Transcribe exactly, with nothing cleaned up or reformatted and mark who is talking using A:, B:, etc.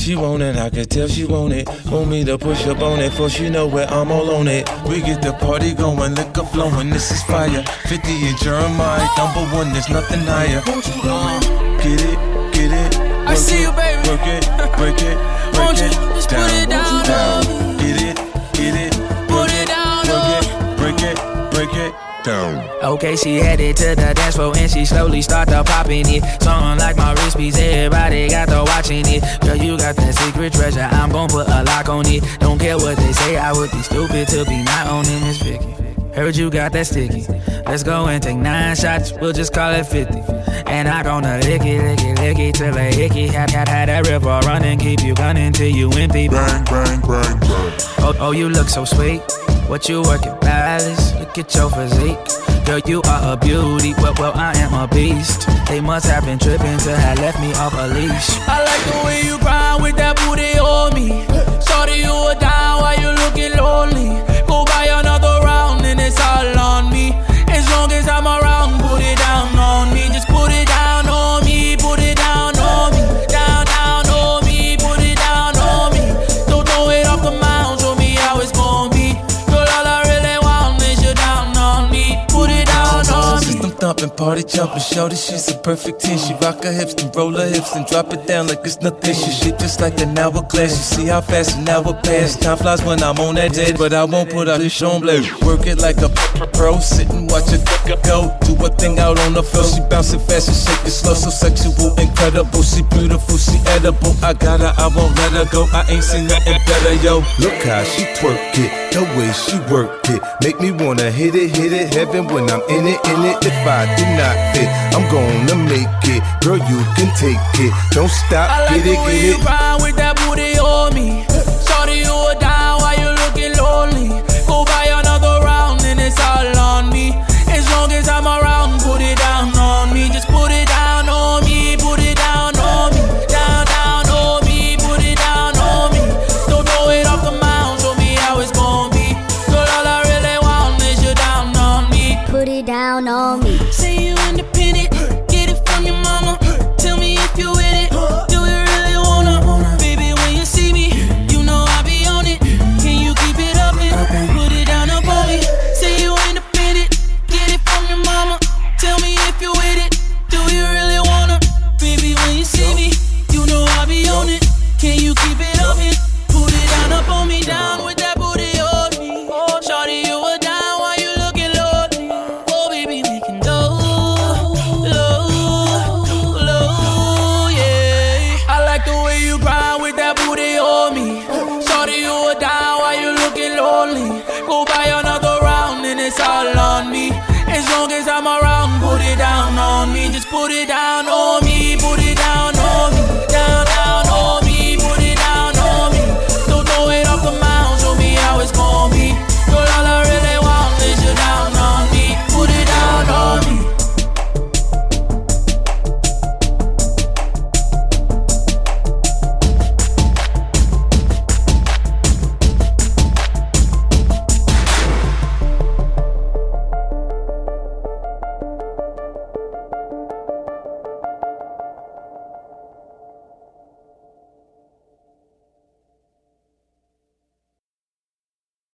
A: She want it, I can tell she want it. Want me to push up on it, for she know where I'm all on it. We get the party going, liquor flowing, this is fire. fifty and Jeremiah, number one, there's nothing higher. Get it, get it, work
B: I see
A: it,
B: you, baby.
A: Work it, break it, break
B: Won't you
A: it,
B: just
A: down,
B: put it down,
A: down.
B: down.
A: Get it, get it,
B: Put it down,
A: work it, break it, break it, down.
B: Okay, she headed to the dance floor and she slowly started popping it. Something like my wrist piece, everybody got to watching it. Girl, you got that secret treasure, I'm gon' put a lock on it. Don't care what they say, I would be stupid to be not owning this Vicky. Heard you got that sticky. Let's go and take nine shots, we'll just call it fifty. And I gonna lick it, lick it, lick it till a hickey. Had, had, had that river running, keep you gunning till you empty.
C: Bang, bang, bang, bang.
B: Oh, oh, you look so sweet. What you working, Palace? Look at your physique. Girl, you are a beauty, well, well, I am a beast. They must have been tripping to have left me off a leash. I like the way you grind with that booty on me. Shorty, you were down while you looking lonely. Go buy another round and it's all on me. As long as I'm around, put it down on me. Just put it down on me, put it down on me. Down, down on me, put it down on me. Don't throw it off the mound, show me how it's gon' be. Girl, all I really want is you down on me. Put it down on me.
A: System thumping, party jumping, shorty, she's a perfect ten. She rock her hips and roll her hips and drop it down like it's nothing. She shit just like an hourglass. You see how fast an hour pass. Time flies when I'm on that jet, but I won't put out this on blade. Work it like a pro, sit and watch her go. Do a thing out on the floor. She bouncing fast and shaking slow, so sexual, incredible. She beautiful, she edible. I got her, I won't let her go. I ain't seen nothing better, yo.
D: Look how she twerk it, the way she work it. Make me wanna hit it, hit it, heaven when I'm in it, in it. If I did not fit, I'm gonna make it. Girl, you can take it, don't stop,
B: I like
D: get it,
B: the way
D: get
B: you
D: it.
B: grind with that booty on me. Shorty, you were down while you looking lonely. Go buy another round and it's all on me. As long as I'm around, put it down on me. Just put it down on me, put it down on me. Down, down on me, put it down on me. Don't throw it off the mound, show me how it's gon' be. Girl, all I really want is you down on me.
E: Put it down on me.
B: Say you independent, get it from your mama. Tell me if you with it, do you really wanna? Baby, when you see me, you know I be on it. Can you keep it up and put it down up on me? Say you independent, get it from your mama. Tell me if you with it, do you really wanna? Baby, when you see me, you know I be on it. Can you keep it up and put it down up on me? Down with that booty on me. Shorty, you were down while you looking lonely. Oh, baby, we can go low, low, yeah. I like the way you grind with that booty on me. Shorty, you were down while you looking lonely. Go buy another round and it's all on me. As long as I'm around, put it down on me. Just put it down